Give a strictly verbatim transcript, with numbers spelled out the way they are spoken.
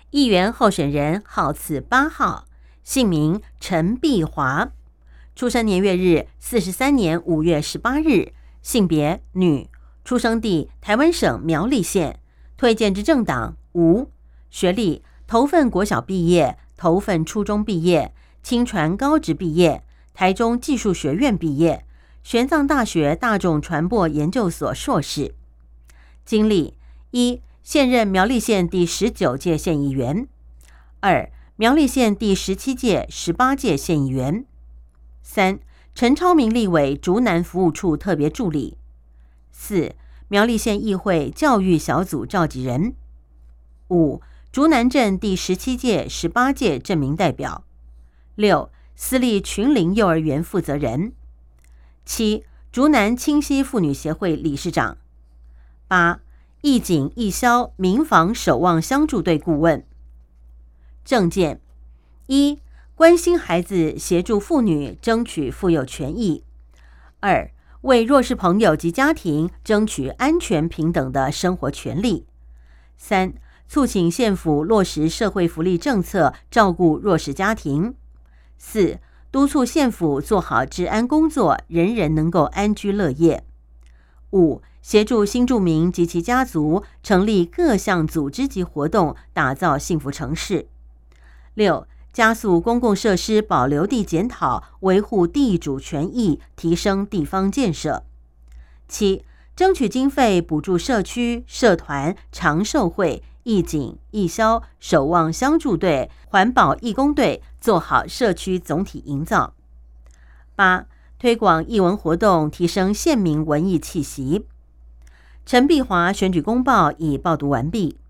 议员候选人号次八号，姓名陈碧华，出生年月日四十三年五月十八日，性别女，出生地台湾省苗栗县，推荐之政党无，学历头份国小毕业，头份初中毕业，清传高职毕业，台中技术学院毕业，玄奘大学大众传播研究所硕士。经历一，现任苗栗县第十九届县议员；二，苗栗县第十七届、十八届县议员；三，陈超明立委竹南服务处特别助理；四，苗栗县议会教育小组召集人；五，竹南镇第十七届、十八届镇民代表；六，私立群龄幼儿园负责人；七，竹南清溪妇女协会理事长；八，义警义消民防守望相助队顾问。政见一，关心孩子，协助妇女争取妇幼权益；二，为弱势朋友及家庭争取安全平等的生活权利；三，促请县府落实社会福利政策，照顾弱势家庭；四，督促县府做好治安工作，人人能够安居乐业；五，协助新住民及其家族成立各项组织及活动，打造幸福城市；六，加速公共设施保留地检讨，维护地主权益，提升地方建设；七，争取经费补助社区、社团、长寿会、义警、义消、守望相助队、环保义工队，做好社区总体营造；八，推广艺文活动，提升县民文艺气息。陈碧华选举公报已报读完毕。